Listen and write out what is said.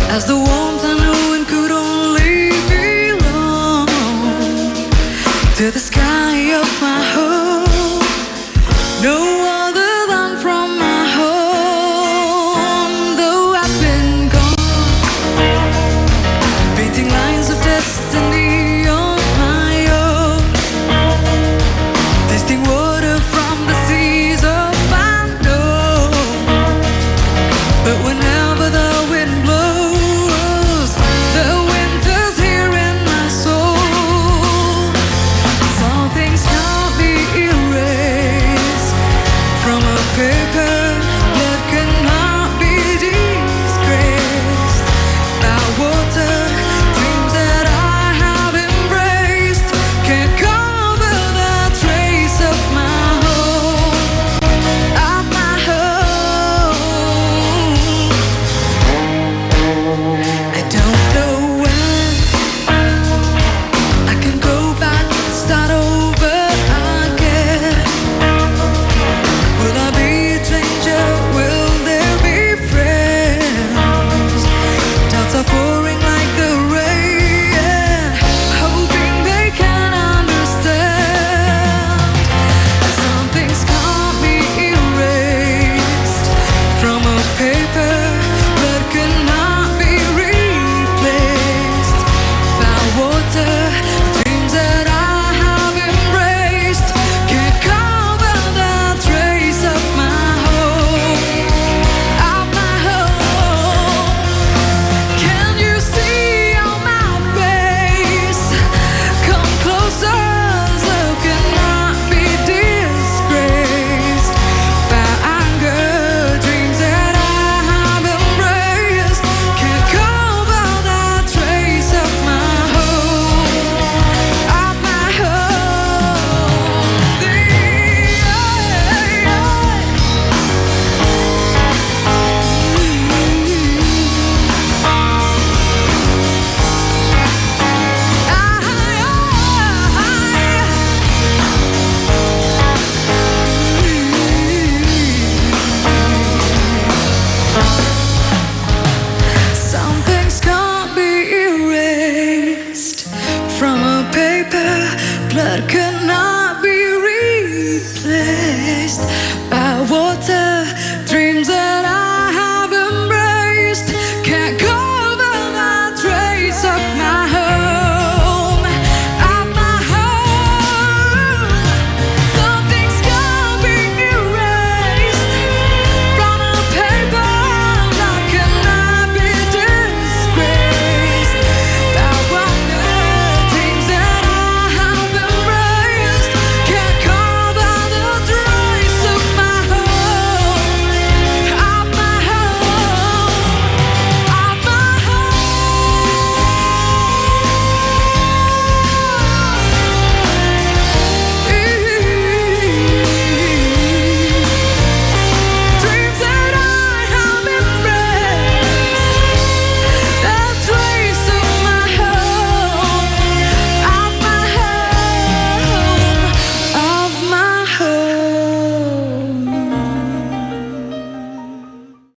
as the warmth I knew and could only belong to the sky of my home, no other than from my home. Though I've been gone, painting lines of destiny on my own, tasting water from the seas of unknown. But whenever the wind blows, the winter's here in my soul. Some things can't be erased from a paper that cannot be disgraced by water. Dreams that I have embraced can't cover the trace of my home, of my home. I don't know when I can go back and start over again. Will I be a stranger? Will there be friends? Doubts are pouring like the rain, hoping they can understand. Some things can't be erased from a paper that cannot be replaced by water. Dreams that I have embraced can't cover the trace of my home, of my home. Can you see on my face? Come closer, so cannot be disgraced by anger. Dreams that I have embraced can't cover the trace of my home, of my home. Some things can't be erased from a paper, blood cannot